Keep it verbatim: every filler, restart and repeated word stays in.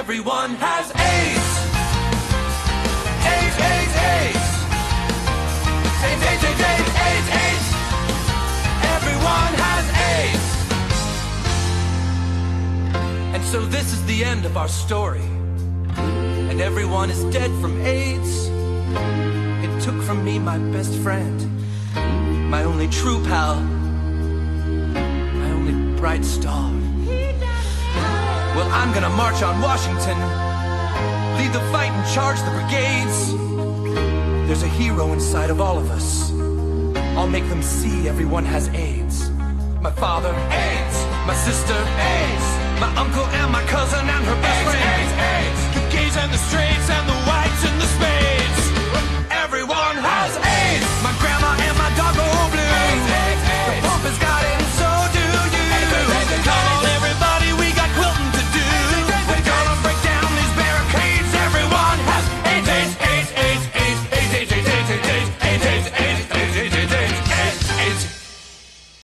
Everyone has AIDS. AIDS, AIDS, AIDS. AIDS, AIDS, AIDS, AIDS, AIDS, AIDS. Everyone has AIDS. And so this is the end of our story. And everyone is dead from AIDS. It took from me my best friend, my only true pal, my only bright star. Well, I'm gonna march on Washington, lead the fight and charge the brigades. There's a hero inside of all of us. I'll make them see everyone has AIDS. My father, AIDS. My sister, AIDS.